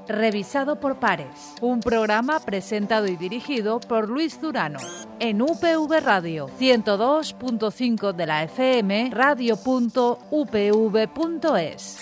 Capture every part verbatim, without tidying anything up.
revisado por pares. Un programa presentado y dirigido por Luis Durano. En U P V Radio, ciento dos punto cinco de la F M, radio punto u p v punto es.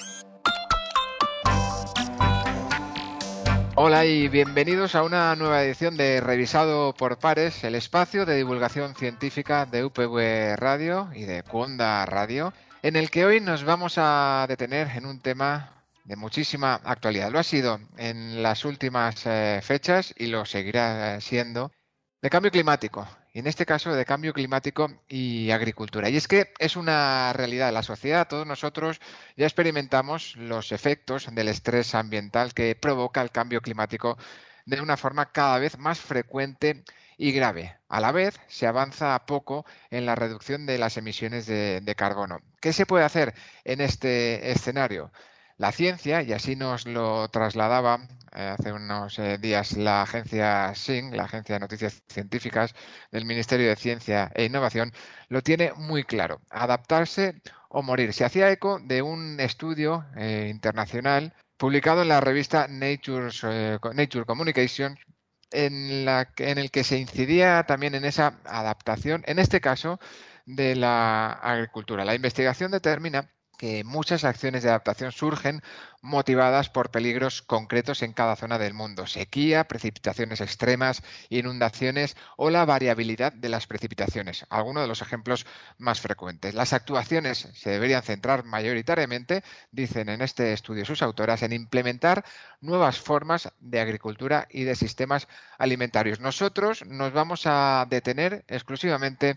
Hola y bienvenidos a una nueva edición de Revisado por Pares, el espacio de divulgación científica de U P V Radio y de Cuonda Radio, en el que hoy nos vamos a detener en un tema de muchísima actualidad. Lo ha sido en las últimas eh, fechas y lo seguirá siendo, de cambio climático. Y en este caso de cambio climático y agricultura. Y es que es una realidad. La sociedad, todos nosotros ya experimentamos los efectos del estrés ambiental que provoca el cambio climático de una forma cada vez más frecuente y grave. A la vez, se avanza poco en la reducción de las emisiones de, de carbono. ¿Qué se puede hacer en este escenario? La ciencia, y así nos lo trasladaba eh, hace unos eh, días la agencia S I N, la Agencia de Noticias Científicas del Ministerio de Ciencia e Innovación, lo tiene muy claro: adaptarse o morir. Se hacía eco de un estudio eh, internacional publicado en la revista Nature, eh, Nature Communications, en, la, en el que se incidía también en esa adaptación, en este caso, de la agricultura. La investigación determina que muchas acciones de adaptación surgen motivadas por peligros concretos en cada zona del mundo: sequía, precipitaciones extremas, inundaciones o la variabilidad de las precipitaciones, algunos de los ejemplos más frecuentes. Las actuaciones se deberían centrar mayoritariamente, dicen en este estudio sus autoras, en implementar nuevas formas de agricultura y de sistemas alimentarios. Nosotros nos vamos a detener exclusivamente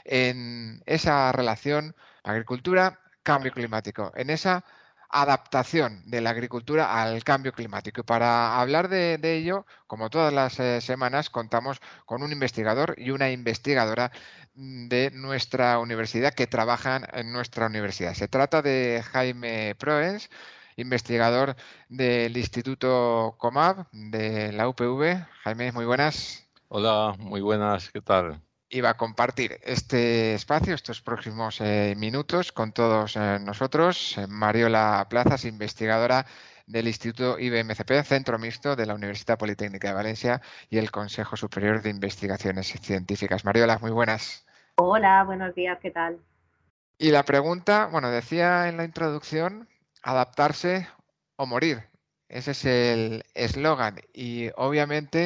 en esa relación agricultura cambio climático, en esa adaptación de la agricultura al cambio climático. Y para hablar de, de ello, como todas las eh, semanas, contamos con un investigador y una investigadora de nuestra universidad que trabajan en nuestra universidad. Se trata de Jaime Proens, investigador del Instituto COMAB de la U P V. Jaime, muy buenas. Hola, muy buenas, ¿qué tal? Iba a compartir este espacio, estos próximos eh, minutos, con todos eh, nosotros. Eh, Mariola Plazas, investigadora del Instituto I B M C P, Centro Mixto de la Universidad Politécnica de Valencia y el Consejo Superior de Investigaciones Científicas. Mariola, muy buenas. Hola, buenos días, ¿qué tal? Y la pregunta, bueno, decía en la introducción, adaptarse o morir. Ese es el eslogan. Y obviamente,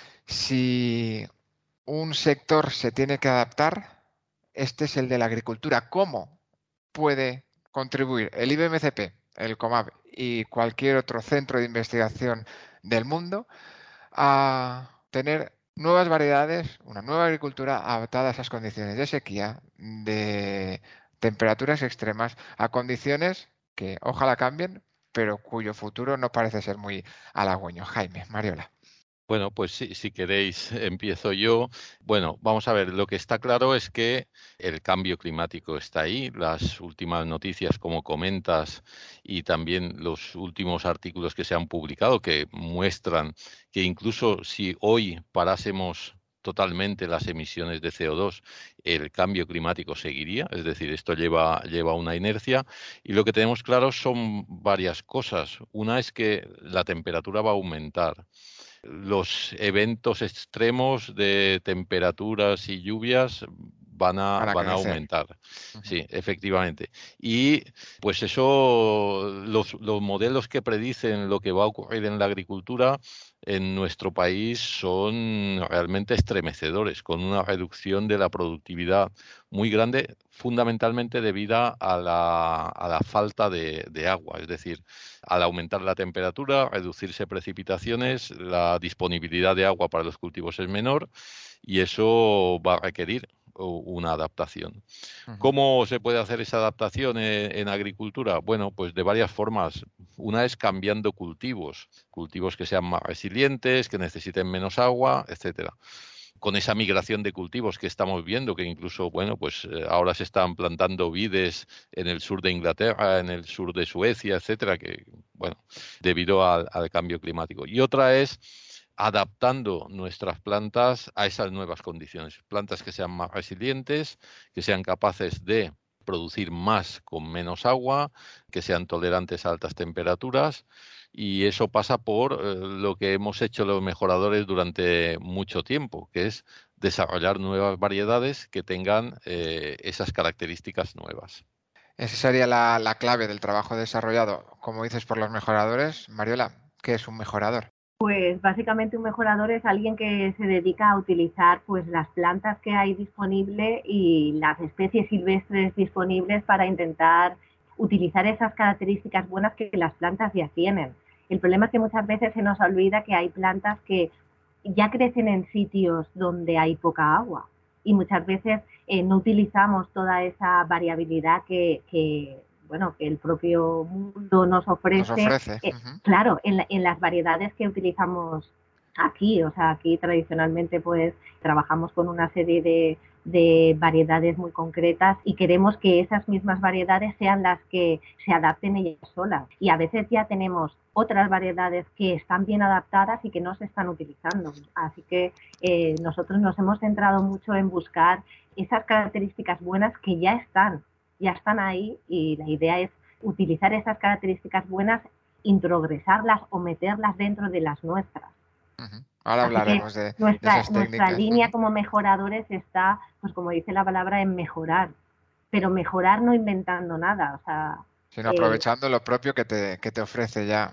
si un sector se tiene que adaptar, este es el de la agricultura. ¿Cómo puede contribuir el I B M C P, el COMAB y cualquier otro centro de investigación del mundo a tener nuevas variedades, una nueva agricultura adaptada a esas condiciones de sequía, de temperaturas extremas, a condiciones que ojalá cambien, pero cuyo futuro no parece ser muy halagüeño? Jaime, Mariola. Bueno, pues sí, si queréis empiezo yo. Bueno, vamos a ver, lo que está claro es que el cambio climático está ahí. Las últimas noticias, como comentas, y también los últimos artículos que se han publicado que muestran que incluso si hoy parásemos totalmente las emisiones de C O dos, el cambio climático seguiría, es decir, esto lleva, lleva una inercia, y lo que tenemos claro son varias cosas. Una es que la temperatura va a aumentar. Los eventos extremos de temperaturas y lluvias van a, Van a van a crecer. aumentar. Ujú. Sí, efectivamente. Y pues eso, los, los modelos que predicen lo que va a ocurrir en la agricultura en nuestro país son realmente estremecedores, con una reducción de la productividad muy grande, fundamentalmente debida a la, a la falta de, de agua. Es decir, al aumentar la temperatura, reducirse precipitaciones, la disponibilidad de agua para los cultivos es menor y eso va a requerir una adaptación. Ujú. ¿Cómo se puede hacer esa adaptación en, en agricultura? Bueno, pues de varias formas. Una es cambiando cultivos, cultivos que sean más resilientes, que necesiten menos agua, etcétera. Con esa migración de cultivos que estamos viendo, que incluso, bueno, pues eh, ahora se están plantando vides en el sur de Inglaterra, en el sur de Suecia, etcétera, que, bueno, debido al, al cambio climático. Y otra es adaptando nuestras plantas a esas nuevas condiciones. Plantas que sean más resilientes, que sean capaces de producir más con menos agua, que sean tolerantes a altas temperaturas, y eso pasa por eh, lo que hemos hecho los mejoradores durante mucho tiempo, que es desarrollar nuevas variedades que tengan eh, esas características nuevas. Esa sería la, la clave del trabajo desarrollado, como dices, por los mejoradores. Mariola, ¿qué es un mejorador? Pues básicamente un mejorador es alguien que se dedica a utilizar pues las plantas que hay disponibles y las especies silvestres disponibles para intentar utilizar esas características buenas que las plantas ya tienen. El problema es que muchas veces se nos olvida que hay plantas que ya crecen en sitios donde hay poca agua y muchas veces eh, no utilizamos toda esa variabilidad que, que bueno, que el propio mundo nos ofrece, nos ofrece. eh, Uh-huh. claro, en, la, en las variedades que utilizamos aquí. O sea, aquí tradicionalmente pues trabajamos con una serie de, de variedades muy concretas y queremos que esas mismas variedades sean las que se adapten ellas solas. Y a veces ya tenemos otras variedades que están bien adaptadas y que no se están utilizando. Así que eh, nosotros nos hemos centrado mucho en buscar esas características buenas que ya están, ya están ahí, y la idea es utilizar esas características buenas, introgresarlas o meterlas dentro de las nuestras. Uh-huh. Ahora Así hablaremos de, nuestra, de esas técnicas. Nuestra línea uh-huh. como mejoradores está, pues como dice la palabra, en mejorar, pero mejorar no inventando nada, o sea, sino aprovechando eh, lo propio que te, que te ofrece ya.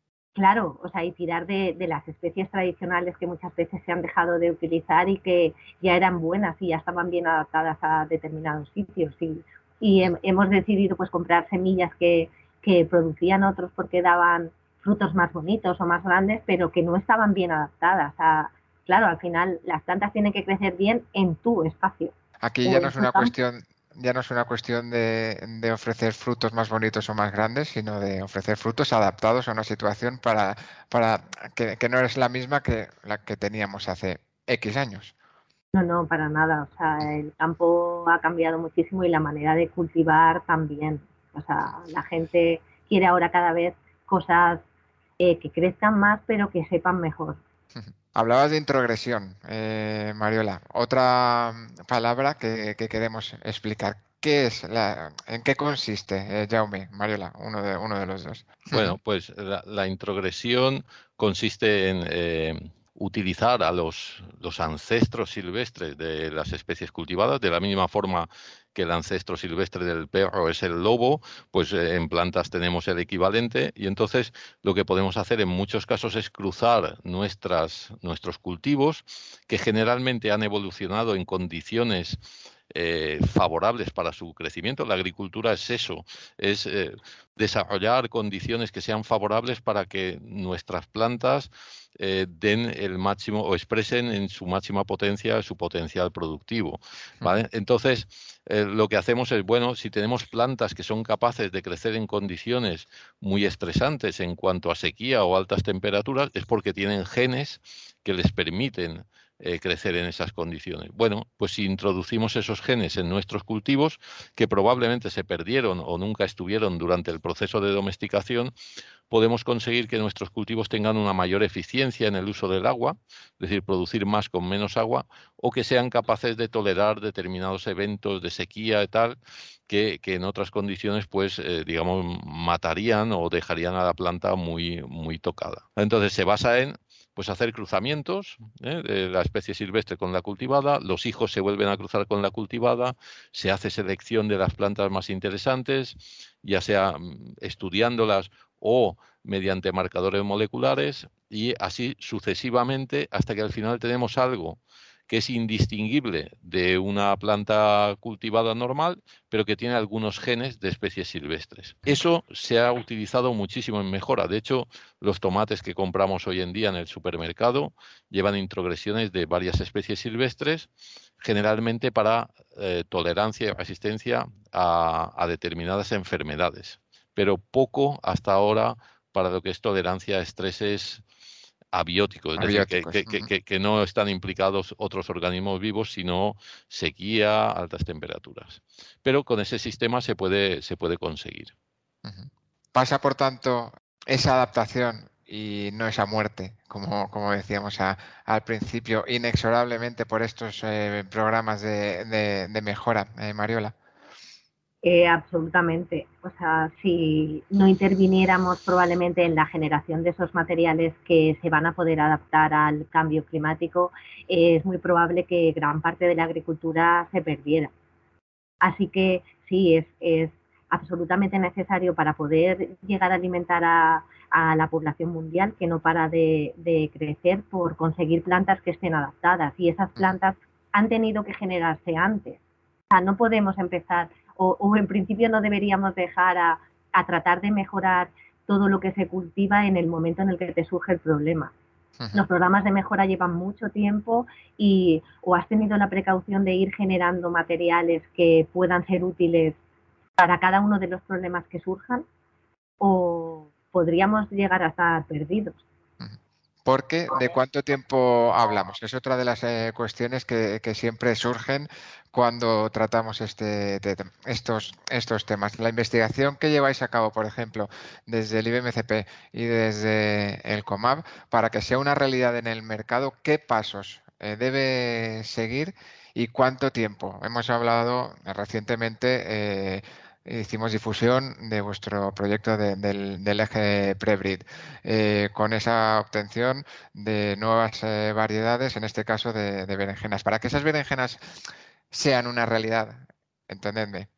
Claro, o sea, y tirar de, de las especies tradicionales que muchas veces se han dejado de utilizar y que ya eran buenas y ya estaban bien adaptadas a determinados sitios. Y, y he, hemos decidido pues comprar semillas que, que producían otros porque daban frutos más bonitos o más grandes, pero que no estaban bien adaptadas. A, claro, al final las plantas tienen que crecer bien en tu espacio. Aquí ya no es una cuestión... ya no es una cuestión de, de ofrecer frutos más bonitos o más grandes, sino de ofrecer frutos adaptados a una situación para, para que, que no es la misma que la que teníamos hace X años. No, no, para nada. O sea, el campo ha cambiado muchísimo y la manera de cultivar también. O sea, la gente quiere ahora cada vez cosas eh, que crezcan más, pero que sepan mejor. Hablabas de introgresión, eh, Mariola. Otra palabra que, que queremos explicar. ¿Qué es? La, ¿En qué consiste, eh, Jaume, Mariola? Uno de, uno de los dos. Bueno, pues la, la introgresión consiste en eh, utilizar a los, los ancestros silvestres de las especies cultivadas, de la misma forma que el ancestro silvestre del perro es el lobo, pues eh, en plantas tenemos el equivalente, y entonces lo que podemos hacer en muchos casos es cruzar nuestras, nuestros cultivos, que generalmente han evolucionado en condiciones Eh, favorables para su crecimiento. La agricultura es eso, es eh, desarrollar condiciones que sean favorables para que nuestras plantas eh, den el máximo o expresen en su máxima potencia su potencial productivo, ¿vale? Entonces, eh, lo que hacemos es, bueno, si tenemos plantas que son capaces de crecer en condiciones muy estresantes en cuanto a sequía o altas temperaturas, es porque tienen genes que les permiten Eh, crecer en esas condiciones. Bueno, pues si introducimos esos genes en nuestros cultivos, que probablemente se perdieron o nunca estuvieron durante el proceso de domesticación, podemos conseguir que nuestros cultivos tengan una mayor eficiencia en el uso del agua, es decir, producir más con menos agua, o que sean capaces de tolerar determinados eventos de sequía y tal, que, que en otras condiciones, pues, eh, digamos, matarían o dejarían a la planta muy, muy tocada. Entonces, se basa en pues hacer cruzamientos ¿eh? de la especie silvestre con la cultivada, los hijos se vuelven a cruzar con la cultivada, se hace selección de las plantas más interesantes, ya sea estudiándolas o mediante marcadores moleculares, y así sucesivamente hasta que al final tenemos algo que es indistinguible de una planta cultivada normal, pero que tiene algunos genes de especies silvestres. Eso se ha utilizado muchísimo en mejora. De hecho, los tomates que compramos hoy en día en el supermercado llevan introgresiones de varias especies silvestres, generalmente para eh, tolerancia y resistencia a, a determinadas enfermedades, pero poco hasta ahora para lo que es tolerancia a estreses abióticos, es abióticos. decir, que, que, que, que no están implicados otros organismos vivos, sino sequía, altas temperaturas. Pero con ese sistema se puede, se puede conseguir. Uh-huh. Pasa, por tanto, esa adaptación y no esa muerte, como, como decíamos a, al principio, inexorablemente por estos eh, programas de, de, de mejora, eh, Mariola. Eh, absolutamente. O sea, si no interviniéramos probablemente en la generación de esos materiales que se van a poder adaptar al cambio climático, eh, es muy probable que gran parte de la agricultura se perdiera. Así que sí, es, es absolutamente necesario para poder llegar a alimentar a, a la población mundial, que no para de, de crecer, por conseguir plantas que estén adaptadas. Y esas plantas han tenido que generarse antes. O sea, no podemos empezar, o, o en principio no deberíamos dejar a, a tratar de mejorar todo lo que se cultiva en el momento en el que te surge el problema. Los programas de mejora llevan mucho tiempo y o has tenido la precaución de ir generando materiales que puedan ser útiles para cada uno de los problemas que surjan, o podríamos llegar a estar perdidos. Porque ¿de cuánto tiempo hablamos? Es otra de las eh, cuestiones que, que siempre surgen cuando tratamos este, de, estos, estos temas. La investigación que lleváis a cabo, por ejemplo, desde el I B M C P y desde el COMAB, para que sea una realidad en el mercado, ¿qué pasos eh, debe seguir y cuánto tiempo? Hemos hablado recientemente... Eh, hicimos difusión de vuestro proyecto de, del, del eje Prebrid, eh, con esa obtención de nuevas eh, variedades, en este caso de, de berenjenas. Para que esas berenjenas sean una realidad, entendedme,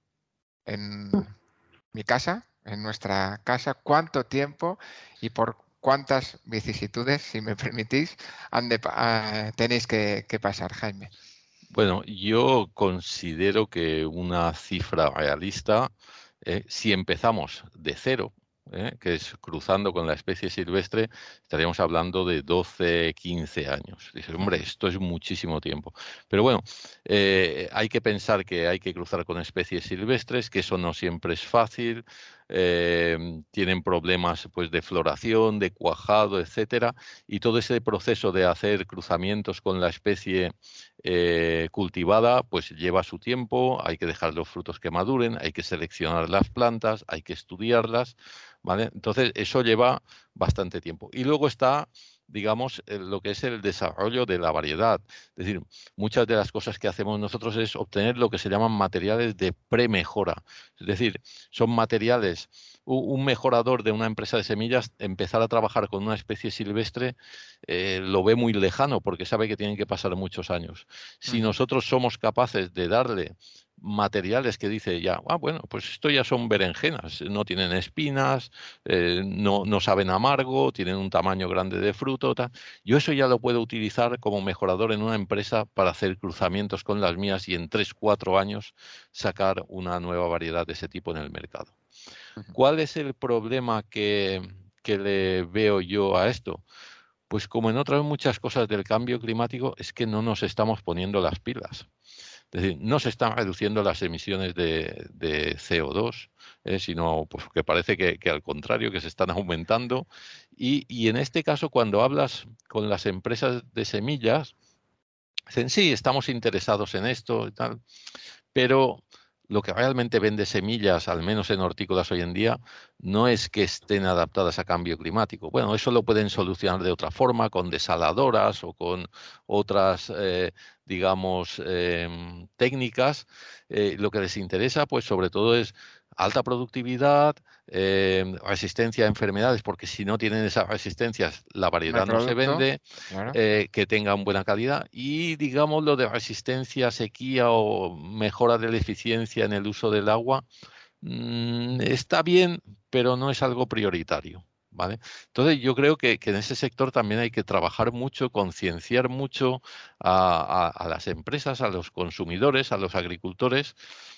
en mi casa, en nuestra casa, ¿cuánto tiempo y por cuántas vicisitudes, si me permitís, han de, uh, tenéis que, que pasar, Jaime? Bueno, yo considero que una cifra realista, eh, si empezamos de cero, eh, que es cruzando con la especie silvestre, estaríamos hablando de doce, quince años. Dices, hombre, esto es muchísimo tiempo. Pero bueno, eh, hay que pensar que hay que cruzar con especies silvestres, que eso no siempre es fácil. Eh, tienen problemas pues de floración, de cuajado, etcétera, y todo ese proceso de hacer cruzamientos con la especie eh, cultivada pues lleva su tiempo, hay que dejar los frutos que maduren, hay que seleccionar las plantas, hay que estudiarlas, ¿vale? Entonces eso lleva bastante tiempo. Y luego está, digamos, lo que es el desarrollo de la variedad. Es decir, muchas de las cosas que hacemos nosotros es obtener lo que se llaman materiales de premejora. Es decir, son materiales, un mejorador de una empresa de semillas, empezar a trabajar con una especie silvestre, eh, lo ve muy lejano porque sabe que tienen que pasar muchos años. Si nosotros somos capaces de darle materiales que dice ya, ah, bueno, pues esto ya son berenjenas, no tienen espinas, eh, no, no saben amargo, tienen un tamaño grande de fruto, tal. Yo eso ya lo puedo utilizar como mejorador en una empresa para hacer cruzamientos con las mías y en tres, cuatro años sacar una nueva variedad de ese tipo en el mercado. ¿Cuál es el problema que, que le veo yo a esto? Pues como en otras muchas cosas del cambio climático, es que no nos estamos poniendo las pilas. Es decir, no se están reduciendo las emisiones de, de C O dos, eh, sino pues, que parece que, que al contrario, que se están aumentando. Y, y en este caso, cuando hablas con las empresas de semillas, dicen, sí, estamos interesados en esto y tal, pero lo que realmente vende semillas, al menos en hortícolas hoy en día, no es que estén adaptadas a cambio climático. Bueno, eso lo pueden solucionar de otra forma, con desaladoras o con otras, eh, digamos, eh, técnicas. Eh, lo que les interesa, pues sobre todo es alta productividad, eh, resistencia a enfermedades, porque si no tienen esas resistencias, la variedad no se vende, claro. eh, que tengan buena calidad y, digamos, lo de resistencia a sequía o mejora de la eficiencia en el uso del agua, mmm, está bien, pero no es algo prioritario, ¿vale? Entonces yo creo que, que en ese sector también hay que trabajar mucho, concienciar mucho a, a, a las empresas, a los consumidores, a los agricultores,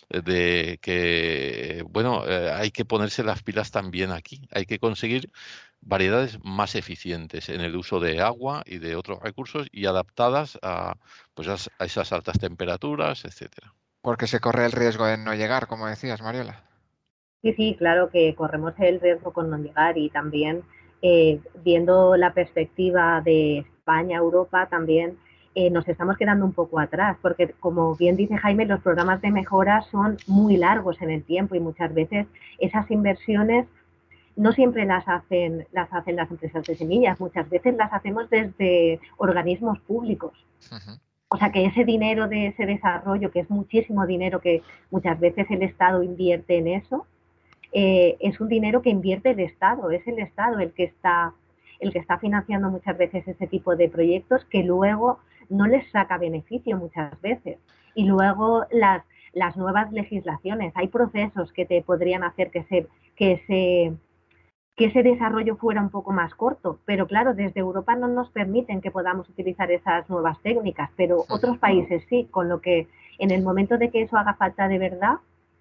de que, bueno, eh, hay que ponerse las pilas también aquí. Hay que conseguir variedades más eficientes en el uso de agua y de otros recursos y adaptadas a, pues, a esas altas temperaturas, etcétera. Porque se corre el riesgo de no llegar, como decías, Mariola. Sí, sí, claro que corremos el riesgo con no llegar, y también eh, viendo la perspectiva de España, Europa, también eh, nos estamos quedando un poco atrás, porque como bien dice Jaime, los programas de mejora son muy largos en el tiempo y muchas veces esas inversiones no siempre las hacen, las hacen las empresas de semillas, muchas veces las hacemos desde organismos públicos. Uh-huh. O sea, que ese dinero de ese desarrollo, que es muchísimo dinero que muchas veces el Estado invierte en eso, eh, es un dinero que invierte el Estado, es el Estado el que está el que está financiando muchas veces ese tipo de proyectos que luego no les saca beneficio muchas veces. Y luego las, las nuevas legislaciones, hay procesos que te podrían hacer que se, que se que ese desarrollo fuera un poco más corto, pero claro, desde Europa no nos permiten que podamos utilizar esas nuevas técnicas, pero otros países sí, con lo que en el momento de que eso haga falta de verdad,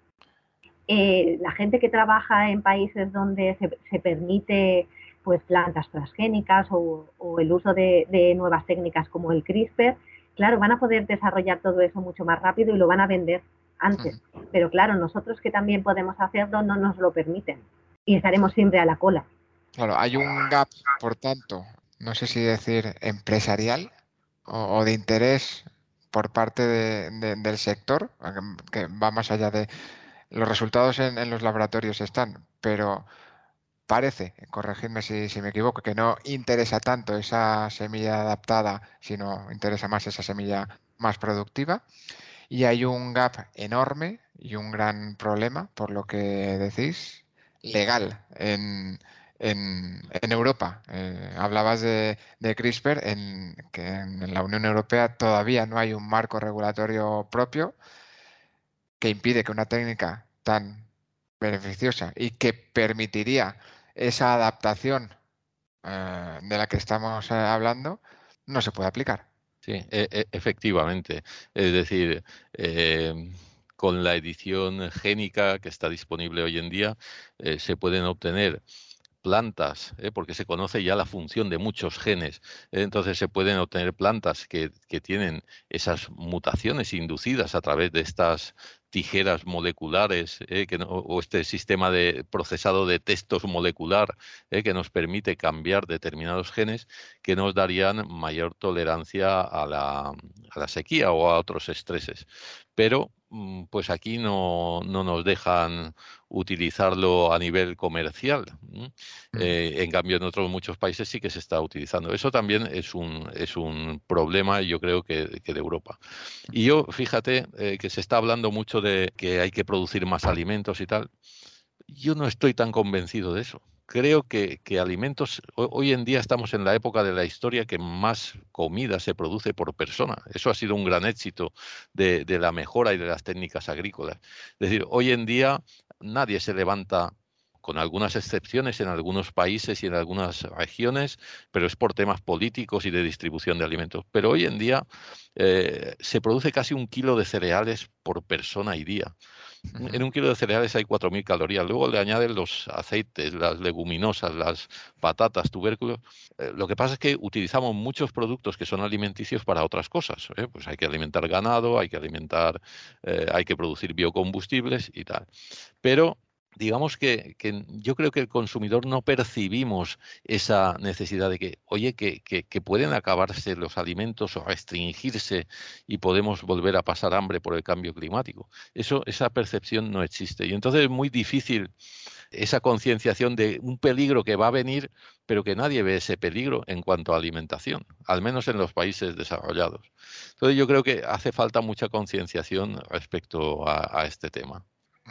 eh, la gente que trabaja en países donde se, se permite pues plantas transgénicas o, o el uso de, de nuevas técnicas como el CRISPR, claro, van a poder desarrollar todo eso mucho más rápido y lo van a vender antes. Pero claro, nosotros que también podemos hacerlo no nos lo permiten y estaremos siempre a la cola. Claro, hay un gap, por tanto, no sé si decir empresarial o, o de interés por parte de, de, del sector, que va más allá de los resultados en, en los laboratorios están, pero parece, corregidme si, si me equivoco, que no interesa tanto esa semilla adaptada, sino interesa más esa semilla más productiva. Y hay un gap enorme y un gran problema, por lo que decís, legal en, en, en Europa. Eh, hablabas de, de CRISPR, en, que en la Unión Europea todavía no hay un marco regulatorio propio que impide que una técnica tan beneficiosa y que permitiría esa adaptación eh, de la que estamos eh, hablando no se puede aplicar. Sí, e- e- efectivamente. Es decir, eh, con la edición génica que está disponible hoy en día, eh, se pueden obtener plantas, ¿eh? Porque se conoce ya la función de muchos genes. ¿eh? Entonces se pueden obtener plantas que, que tienen esas mutaciones inducidas a través de estas tijeras moleculares ¿eh? que no- o este sistema de procesado de textos molecular ¿eh? que nos permite cambiar determinados genes que nos darían mayor tolerancia a la, a la sequía o a otros estreses. Pero mm, pues aquí no, no nos dejan utilizarlo a nivel comercial. ¿m? Eh, en cambio, en otros muchos países sí que se está utilizando. Eso también es un, es un problema, yo creo, que, que de Europa. Y yo, fíjate, eh, que se está hablando mucho de que hay que producir más alimentos y tal. Yo no estoy tan convencido de eso. Creo que, que alimentos, ho- hoy en día estamos en la época de la historia que más comida se produce por persona. Eso ha sido un gran éxito de, de la mejora y de las técnicas agrícolas. Es decir, hoy en día nadie se levanta, con algunas excepciones en algunos países y en algunas regiones, pero es por temas políticos y de distribución de alimentos. Pero hoy en día eh, se produce casi un kilo de cereales por persona y día. En un kilo de cereales hay cuatro mil calorías. Luego le añaden los aceites, las leguminosas, las patatas, tubérculos. Eh, lo que pasa es que utilizamos muchos productos que son alimenticios para otras cosas. ¿eh? Pues hay que alimentar ganado, hay que alimentar, eh, hay que producir biocombustibles y tal. Pero digamos que, que yo creo que el consumidor no percibimos esa necesidad de que, oye, que, que, que pueden acabarse los alimentos o restringirse y podemos volver a pasar hambre por el cambio climático. Eso, esa percepción no existe. Y entonces es muy difícil esa concienciación de un peligro que va a venir, pero que nadie ve ese peligro en cuanto a alimentación, al menos en los países desarrollados. Entonces yo creo que hace falta mucha concienciación respecto a, a este tema.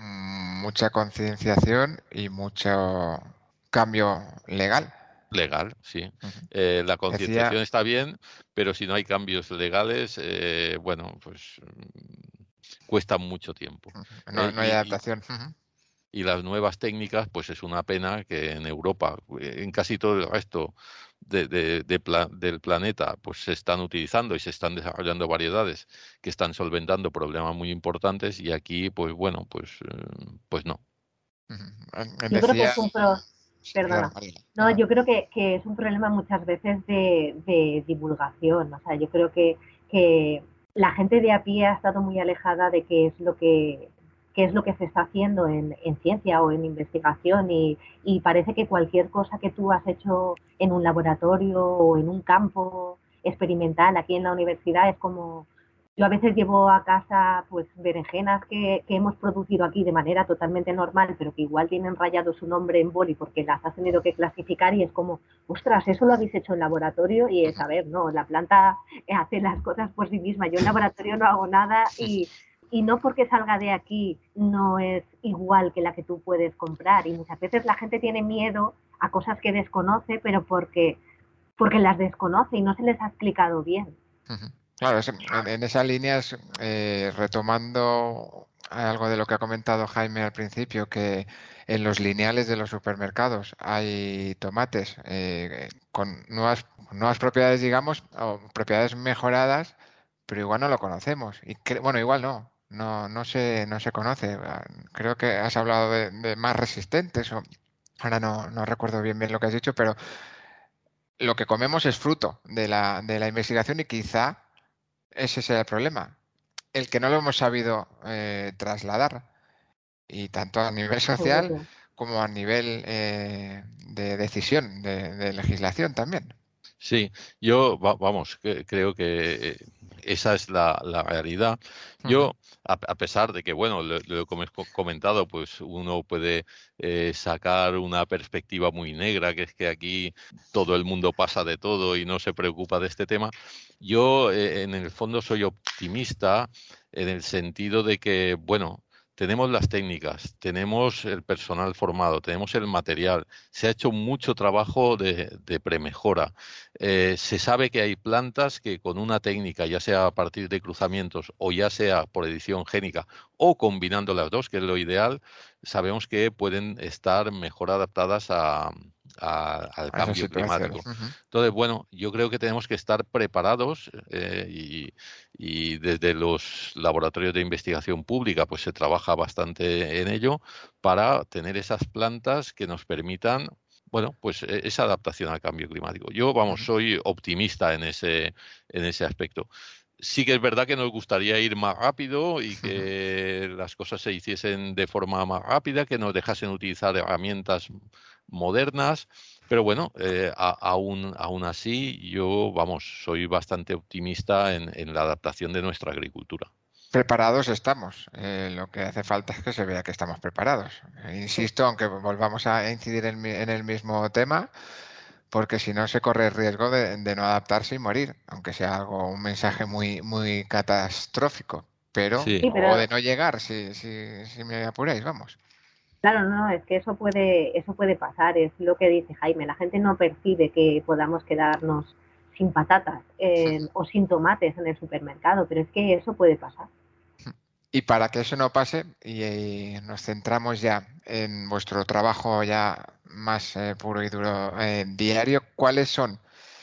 Mm, Mucha concienciación y mucho cambio legal. Legal, sí. Ujú. Eh, la Decía, concienciación está bien, pero si no hay cambios legales, eh, bueno, pues mm, cuesta mucho tiempo. ujú, no, ¿eh? no hay Y, y- adaptación. Ujú. y las nuevas técnicas, pues es una pena que en Europa, eh, en casi todo el resto de- de- de pla- del planeta, pues se están utilizando y se están desarrollando variedades que están solventando problemas muy importantes y aquí, pues bueno, pues, eh, pues no. Ujú. Eh, Yo creo que Decía, es un pro, sí, perdona, perdona. Mariela. No, No, no. yo creo que, que es un problema muchas veces de, de divulgación. O sea, yo creo que, que la gente de a pie ha estado muy alejada de qué es lo que qué es lo que se está haciendo en, en ciencia o en investigación y, y parece que cualquier cosa que tú has hecho en un laboratorio o en un campo experimental aquí en la universidad es como Yo a veces llevo a casa pues berenjenas que, que hemos producido aquí de manera totalmente normal, pero que igual tienen rayado su nombre en boli porque las has tenido que clasificar y es como, ostras, eso lo habéis hecho en laboratorio y es, a ver, no, la planta hace las cosas por sí misma. Yo en laboratorio no hago nada y, y no porque salga de aquí no es igual que la que tú puedes comprar. Y muchas veces la gente tiene miedo a cosas que desconoce, pero porque, porque las desconoce y no se les ha explicado bien. Uh-huh. Claro, es, en, en esas líneas, eh, retomando algo de lo que ha comentado Jaime al principio, que en los lineales de los supermercados hay tomates eh, con nuevas, nuevas propiedades, digamos, o propiedades mejoradas, pero igual no lo conocemos. Y que, bueno, igual no, no, no se, no se conoce. Creo que has hablado de, de más resistentes, o ahora no, no recuerdo bien bien lo que has dicho, pero lo que comemos es fruto de la, de la investigación y quizá ese sea el problema, el que no lo hemos sabido eh, trasladar, y tanto a nivel social como a nivel eh, de decisión, de, de legislación también. Sí, yo, va, vamos, que, creo que esa es la, la realidad. Yo, a, a pesar de que, bueno, lo, lo que hemos comentado, pues uno puede eh, sacar una perspectiva muy negra, que es que aquí todo el mundo pasa de todo y no se preocupa de este tema. Yo, eh, en el fondo, soy optimista en el sentido de que, bueno, tenemos las técnicas, tenemos el personal formado, tenemos el material, se ha hecho mucho trabajo de, de premejora. Eh, se sabe que hay plantas que con una técnica, ya sea a partir de cruzamientos o ya sea por edición génica o combinando las dos, que es lo ideal, sabemos que pueden estar mejor adaptadas a, a, al cambio climático. Uh-huh. Entonces, bueno, yo creo que tenemos que estar preparados eh, y, y desde los laboratorios de investigación pública pues se trabaja bastante en ello para tener esas plantas que nos permitan, bueno, pues esa adaptación al cambio climático. Yo, vamos, soy optimista en ese, en ese aspecto. Sí que es verdad que nos gustaría ir más rápido y que uh-huh. las cosas se hiciesen de forma más rápida, que nos dejasen utilizar herramientas modernas, pero bueno, eh, a, aún, aún así yo, vamos, soy bastante optimista en, en la adaptación de nuestra agricultura. Preparados estamos. Eh, lo que hace falta es que se vea que estamos preparados. Eh, insisto, aunque volvamos a incidir en, en el mismo tema, porque si no se corre el riesgo de, de no adaptarse y morir, aunque sea algo, un mensaje muy, muy catastrófico, pero, sí. Sí, pero... o de no llegar, si, si, si me apuráis, vamos. Claro, no, es que eso puede, eso puede pasar, es lo que dice Jaime, la gente no percibe que podamos quedarnos sin patatas eh, sí. o sin tomates en el supermercado, pero es que eso puede pasar. Y para que eso no pase, y, y nos centramos ya en vuestro trabajo ya más eh, puro y duro eh, diario, ¿cuáles son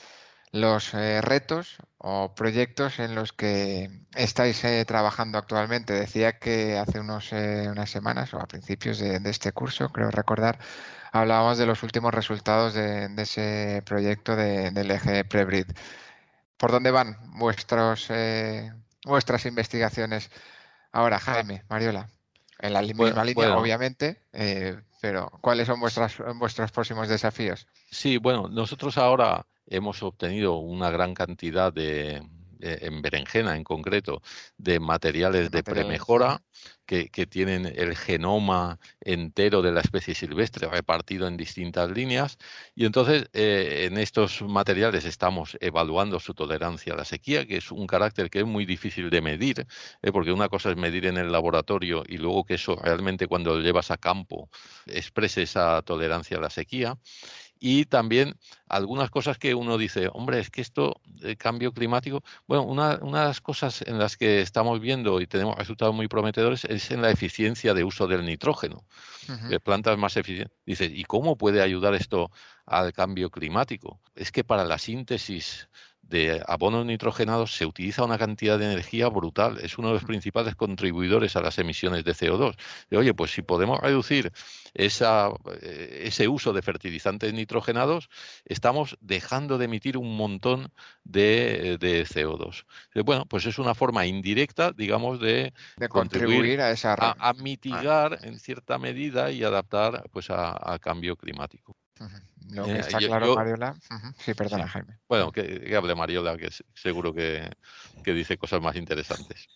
los eh, retos o proyectos en los que estáis eh, trabajando actualmente? Decía que hace unos, eh, unas semanas o a principios de, de este curso, creo recordar, hablábamos de los últimos resultados de, de ese proyecto de, del eje Prebrid. ¿Por dónde van vuestros, eh, vuestras investigaciones ahora, Jaime, Mariola? En la misma bueno, línea, bueno. obviamente, eh, pero ¿cuáles son vuestras, vuestros próximos desafíos? Sí, bueno, nosotros ahora hemos obtenido una gran cantidad de, de en berenjena en concreto, de materiales de, de premejora que, que tienen el genoma entero de la especie silvestre repartido en distintas líneas, y entonces eh, en estos materiales estamos evaluando su tolerancia a la sequía, que es un carácter que es muy difícil de medir, eh, porque una cosa es medir en el laboratorio y luego que eso realmente cuando lo llevas a campo exprese esa tolerancia a la sequía. Y también algunas cosas que uno dice, hombre, es que esto, el cambio climático, bueno, una, una de las cosas en las que estamos viendo y tenemos resultados muy prometedores es en la eficiencia de uso del nitrógeno. Uh-huh. De plantas más eficientes. Dices, ¿y cómo puede ayudar esto al cambio climático? Es que para la síntesis de abonos nitrogenados se utiliza una cantidad de energía brutal. Es uno de los principales contribuidores a las emisiones de C O dos. De, oye, pues si podemos reducir esa, ese uso de fertilizantes nitrogenados, estamos dejando de emitir un montón de, de C O dos. Bueno, pues es una forma indirecta, digamos, de, de contribuir, contribuir a, esa... a, a mitigar ah. en cierta medida y adaptar pues a, a cambio climático. Uh-huh. Lo que Eh, está yo, claro, yo, Mariola. Uh-huh. Sí, perdona, sí. Jaime. Bueno, que, que hable Mariola, que seguro que, que dice cosas más interesantes.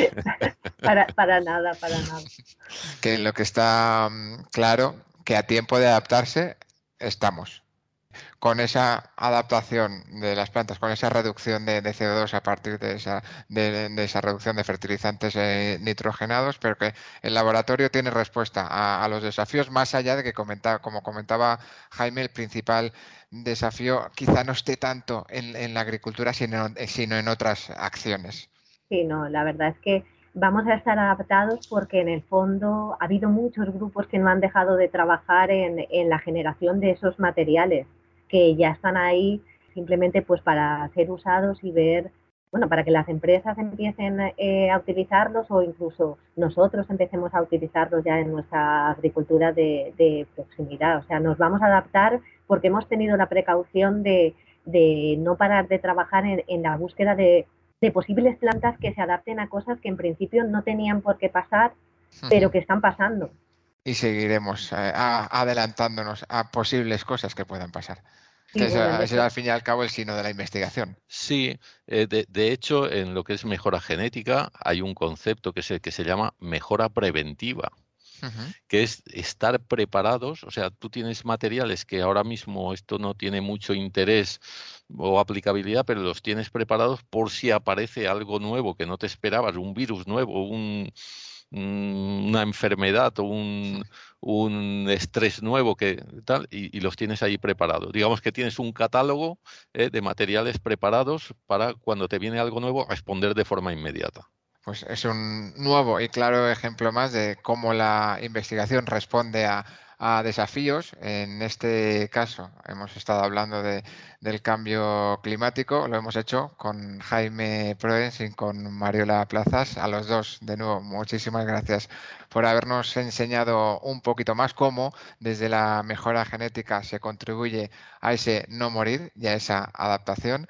para, para nada, para nada. Que lo que está um, claro, que a tiempo de adaptarse estamos. Con esa adaptación de las plantas, con esa reducción de, de C O dos a partir de esa, de, de esa reducción de fertilizantes eh, nitrogenados, pero que el laboratorio tiene respuesta a, a los desafíos, más allá de que, comentaba, como comentaba Jaime, el principal desafío quizá no esté tanto en, en la agricultura, sino, sino en otras acciones. Sí, no, la verdad es que vamos a estar adaptados porque en el fondo ha habido muchos grupos que no han dejado de trabajar en, en la generación de esos materiales, que ya están ahí simplemente pues para ser usados y ver, bueno, para que las empresas empiecen eh, a utilizarlos o incluso nosotros empecemos a utilizarlos ya en nuestra agricultura de, de proximidad. O sea, nos vamos a adaptar porque hemos tenido la precaución de, de no parar de trabajar en, en la búsqueda de, de posibles plantas que se adapten a cosas que en principio no tenían por qué pasar, pero que están pasando. Y seguiremos eh, a, adelantándonos a posibles cosas que puedan pasar. Sí, Que bueno, ese es al fin y al cabo el sino de la investigación. Sí, eh, de, de hecho, en lo que es mejora genética hay un concepto que se, que se llama mejora preventiva, uh-huh. que es estar preparados. O sea, tú tienes materiales que ahora mismo esto no tiene mucho interés o aplicabilidad, pero los tienes preparados por si aparece algo nuevo que no te esperabas, un virus nuevo, un... una enfermedad o un, un estrés nuevo que tal y, y los tienes ahí preparados. Digamos que tienes un catálogo eh, de materiales preparados para cuando te viene algo nuevo responder de forma inmediata. Pues es un nuevo y claro ejemplo más de cómo la investigación responde a, a desafíos. En este caso hemos estado hablando de, del cambio climático, lo hemos hecho con Jaime Proens y con Mariola Plazas. A los dos, de nuevo, muchísimas gracias por habernos enseñado un poquito más cómo desde la mejora genética se contribuye a ese no morir y a esa adaptación.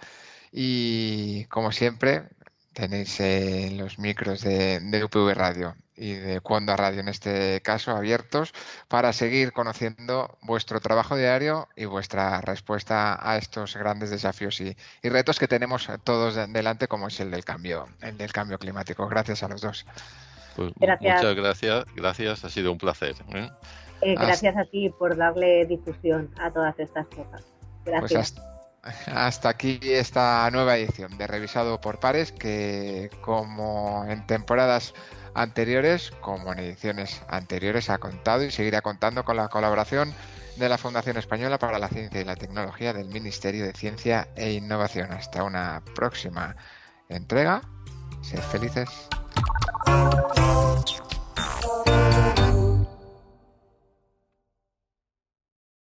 Y como siempre, tenéis eh, los micros de, de U P V Radio y de Cuonda Radio en este caso abiertos para seguir conociendo vuestro trabajo diario y vuestra respuesta a estos grandes desafíos y, y retos que tenemos todos de, delante, como es el del cambio, el del cambio climático. Gracias a los dos. Pues gracias. Muchas gracias, gracias, ha sido un placer. ¿eh? Eh, gracias hasta, a ti por darle difusión a todas estas cosas. Gracias. Pues hasta, Hasta aquí esta nueva edición de Revisado por Pares, que como en temporadas anteriores, como en ediciones anteriores, ha contado y seguirá contando con la colaboración de la Fundación Española para la Ciencia y la Tecnología del Ministerio de Ciencia e Innovación. Hasta una próxima entrega. Sed felices.